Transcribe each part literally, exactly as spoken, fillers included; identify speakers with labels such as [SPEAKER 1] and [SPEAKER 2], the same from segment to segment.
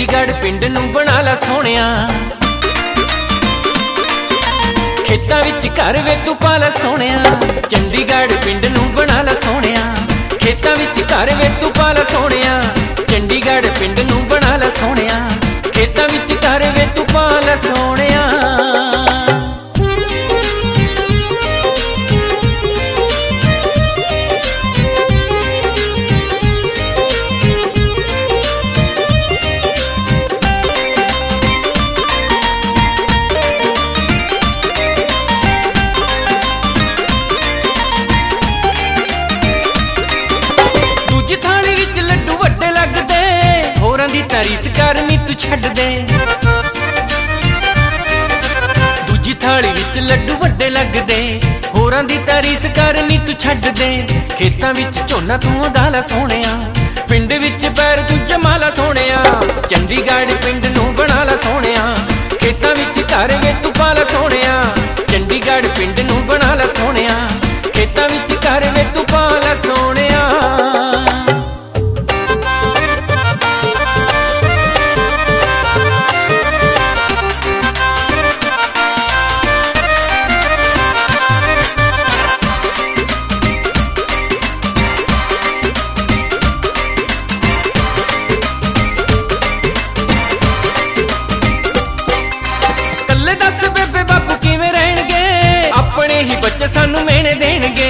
[SPEAKER 1] ਚੰਡੀਗੜ੍ਹ ਪਿੰਡ ਨੂੰ ਬਣਾ ਲਾ ਸੋਹਣਿਆ। ਖੇਤਾਂ ਵਿੱਚ ਘਰ ਵੇ ਤੂੰ ਪਾ ਲਾ ਸੋਹਣਿਆ। ਚੰਡੀਗੜ੍ਹ ਪਿੰਡ ਨੂੰ ਬਣਾ ਲਾ ਸੋਹਣਿਆ। ਖੇਤਾਂ ਵਿੱਚ ਘਰ ਵੇ ਤੂੰ ਪਾ ਲਾ ਸੋਹਣਿਆ। ਚੰਡੀਗੜ੍ਹ ਪਿੰਡ ਨੂੰ ਬਣਾ ਲਾ ਸੋਹਣਿਆ। ਖੇਤਾਂ ਵਿੱਚ ਘਰ ਵੇ ਤੂੰ ਪਾ ਲਾ ਸੋਹਣਿਆ। ਥਾਲੀ ਵਿੱਚ ਲੱਡੂ ਵੱਡੇ ਲੱਗਦੇ, ਹੋਰਾਂ ਦੀ ਤਾਰੀਫ ਕਰਨੀ ਤੂੰ ਛੱਡ ਦੇ। ਦੂਜੀ ਥਾਲੀ ਵਿੱਚ ਲੱਡੂ ਵੱਡੇ ਲੱਗਦੇ, ਹੋਰਾਂ ਦੀ ਤਾਰੀਫ ਕਰਨੀ ਤੂੰ ਛੱਡ ਦੇ। ਖੇਤਾਂ ਵਿੱਚ ਝੋਨਾ ਤੂੰ ਉਗਾ ਲਾ ਸੋਹਣਿਆ। ਪਿੰਡ ਵਿੱਚ ਪੈਰ ਤੂੰ ਜਮਾ ਲਾ ਸੋਹਣਿਆ। ਚੰਡੀਗੜ੍ਹ ਪਿੰਡ ਨੂੰ ਬਣਾ ਲਾ ਸੋਹਣਿਆ। ਖੇਤਾਂ ਵਿੱਚ ਘਰ ਵੇ ਤੂੰ ਪਾ ਲਾ ਸੋਹਣਿਆ। ਚੰਡੀਗੜ੍ਹ ਪਿੰਡ ਨੂੰ ਬਣਾ ਲਾ ਸੋਹਣਿਆ। ਖੇਤਾਂ ਵਿੱਚ ਘਰ ਵੇ ਤੂੰ ਪਾ ਲਾ ਸੋਹਣਿਆ। ਦੱਸ ਬੇਬੇ ਬਾਪੂ ਕਿਵੇਂ ਰਹਿਣਗੇ, ਆਪਣੇ ਹੀ ਬੱਚੇ ਸਾਨੂੰ ਮਿਹਣੇ ਦੇਣਗੇ।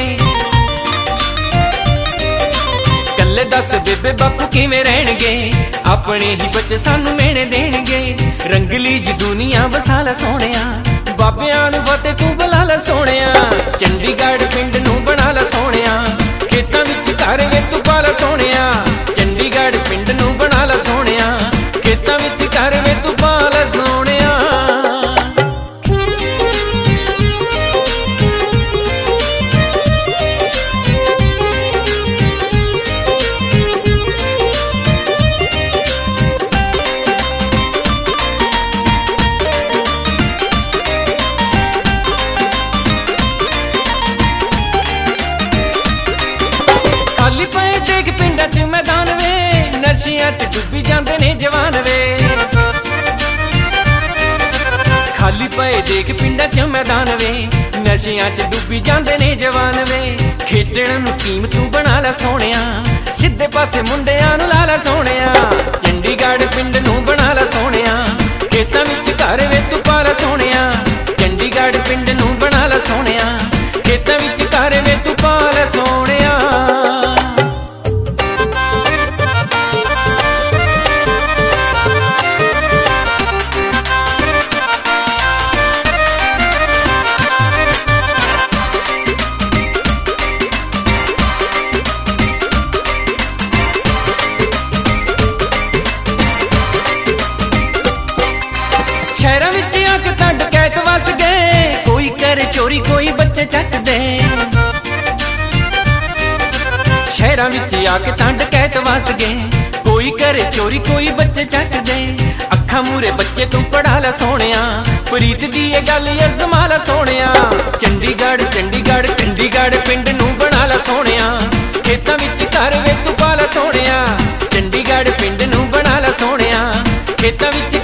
[SPEAKER 1] ਕੱਲੇ ਦੱਸ ਬੇਬੇ ਬਾਪੂ ਕਿਵੇਂ ਰਹਿਣਗੇ, ਆਪਣੇ ਹੀ ਬੱਚੇ ਸਾਨੂੰ ਮਿਹਣੇ ਦੇਣਗੇ। ਰੰਗਲੀ ਜੀ ਦੁਨੀਆ ਵਸਾ ਲਾ ਸੋਹਣਿਆ। ਬਾਬਿਆਂ ਨੂੰ ਫਤਿਹ ਤੂੰ ਬੁਲਾ ਲਾ ਸੋਹਣਿਆ। ਚੰਡੀਗੜ੍ਹ ਪਿੰਡ ਨੂੰ ਬਣਾ ਲਾ ਸੋਹਣਿਆ। ਖੇਤਾਂ ਵਿੱਚ ਘਰ ਵੇ ਤੂੰ ਪਾ ਲਾ ਸੋਹਣਿਆ। ਚੰਡੀਗੜ੍ਹ ਪਿੰਡ ਨੂੰ ਬਣਾ ਲਾ ਸੋਹਣਿਆ। ਖੇਤਾਂ ਵਿੱਚ ਘਰ ਵੇ ਤੂੰ ਪਾ ਲਾ ਸੋਹਣਿਆ। ਖਾਲੀ ਪਏ ਦੇਖ ਪਿੰਡਾਂ ਚ ਮੈਦਾਨ ਵੇ, ਨਸ਼ਿਆਂ ਚ ਡੁੱਬੀ ਜਾਂਦੇ ਨੇ ਜਵਾਨ ਵੇ। ਖਾਲੀ ਪਏ ਦੇਖ ਪਿੰਡਾਂ ਚ ਮੈਦਾਨ ਵੇ, ਨਸ਼ਿਆਂ ਚ ਡੁੱਬੀ ਜਾਂਦੇ ਨੇ ਜਵਾਨ ਵੇ। ਖੇਡਣ ਨੂੰ ਟੀਮ ਤੂੰ ਬਣਾ ਲਾ ਸੋਹਣਿਆ। ਸਿੱਧੇ ਪਾਸੇ ਮੁੰਡਿਆਂ ਨੂੰ ਲਾ ਲਾ ਸੋਹਣਿਆ। ਚੰਡੀਗੜ੍ਹ ਪਿੰਡ ਨੂੰ ਬਣਾ ਲਾ ਸੋਹਣਿਆ। ਖੇਤਾਂ ਵਿੱਚ ਘਰ ਵੇ ਤੂੰ ਪਾ ਲਾ ਸੋਹਣਿਆ। ਚੰਡੀਗੜ੍ਹ ਪਿੰਡ ਨੂੰ ਬਣਾ ਲਾ ਸੋਹਣਿਆ। ਖੇਤਾਂ ਵਿੱਚ ਘਰ ਵੇ ਤੂੰ ਪਾ ਲਾ ਸੋਹਣਿਆ। ਸ਼ਹਿਰਾਂ ਵਿੱਚ ਆ ਕੇ ਤਾਂ ਡਕੈਤ ਵਸ ਗਏ, ਕੋਈ ਕਰੇ ਚੋਰੀ ਕੋਈ ਬੱਚੇ ਚੱਕਦੇ। ਸ਼ਹਿਰਾਂ ਵਿੱਚ ਆ ਕੇ ਤਾਂ ਡਕੈਤ ਵਸ ਗਏ, ਕੋਈ ਕਰੇ ਚੋਰੀ ਕੋਈ ਬੱਚੇ ਚੱਕਦੇ। ਅੱਖਾਂ ਮੂਰੇ ਬੱਚੇ ਤੂੰ ਪੜਾ ਲਾ ਸੋਹਣਿਆ। ਪ੍ਰੀਤ ਦੀ ਇਹ ਗੱਲ ਅਜ਼ਮਾ ਲਾ ਸੋਹਣਿਆ। ਚੰਡੀਗੜ੍ਹ ਚੰਡੀਗੜ੍ਹ ਚੰਡੀਗੜ੍ਹ ਪਿੰਡ ਨੂੰ ਬਣਾ ਲਾ ਸੋਹਣਿਆ। ਖੇਤਾਂ ਵਿੱਚ ਘਰ ਵੇ ਤੂੰ ਪਾ ਲਾ ਸੋਹਣਿਆ। ਚੰਡੀਗੜ੍ਹ ਪਿੰਡ ਨੂੰ ਬਣਾ ਲਾ ਸੋਹਣਿਆ। ਖੇਤਾਂ ਵਿੱਚ